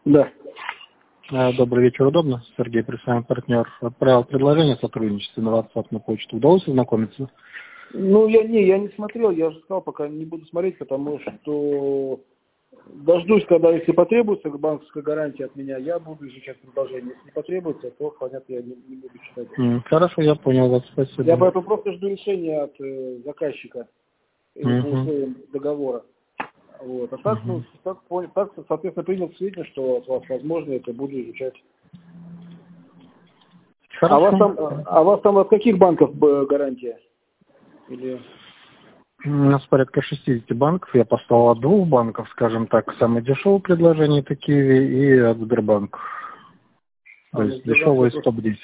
Да. Добрый вечер, удобно? Сергей, представим партнер. Отправил предложение о сотрудничестве на WhatsApp на почту. Удалось ознакомиться? Ну, я не смотрел, я же сказал, пока не буду смотреть, потому что дождусь, когда, если потребуется банковская гарантия от меня, я буду изучать предложение. Если не потребуется, то, понятно, я не буду читать. Хорошо, я понял вас, спасибо. Я поэтому просто жду решения от заказчика по условиям договора. Вот. А так, так, соответственно, принял сведения, что от вас возможно, это буду изучать. Хорошо. А вас там от каких банков гарантия? Или... У нас порядка 60 банков. Я послал от 2 банков, скажем так. Самое дешевое предложение это Киви и от Сбербанка. То есть дешевое из топ-10.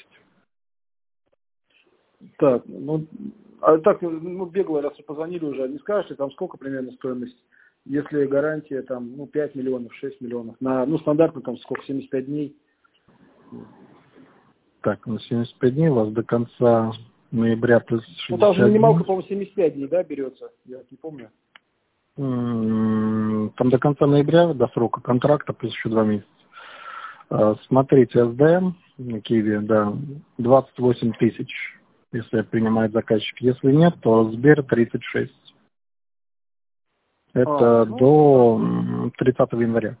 Так, бегло, раз вы позвонили уже, не скажете, там сколько примерно стоимость? Если гарантия там, 5 миллионов, 6 миллионов, стандартно там сколько, 75 дней? Так, на 75 дней у вас до конца ноября плюс 60 там же минималка, дней. по-моему, 75 дней, да, берется? Я не помню. Там до конца ноября, до срока контракта, плюс еще 2 месяца. Смотрите, СДМ на Киеве, да, 28 тысяч, если принимает заказчик. Если нет, то Сбер 36. Это до 30 января.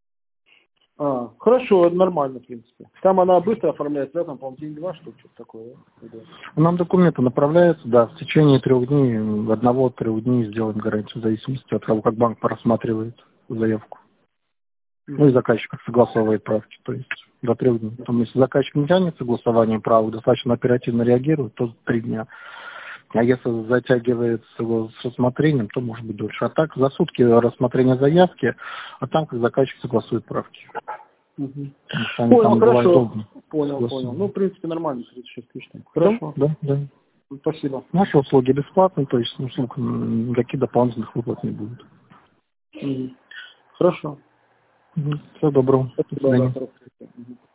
Хорошо, нормально, в принципе. Там она быстро оформляется, да, там, по-моему, день-два, что-то такое, да? Нам документы направляются, да, в течение 3 дней, 1-3 дней сделаем гарантию, в зависимости от того, как банк просматривает заявку. Ну и заказчик согласовывает правки, то есть до 3 дней. Потому если заказчик не тянет согласование правок, достаточно оперативно реагирует, то 3 дня. А если затягивается с рассмотрением, то может быть дольше. А так за сутки рассмотрение заявки, а там как заказчик согласует правки. Понял, хорошо. Понял. Ну, в принципе, нормально, 36 тысяч. Хорошо. Да. Спасибо. Наши услуги бесплатные, то есть услуг никаких дополнительных выплат не будет. Хорошо. Всего доброго. До свидания.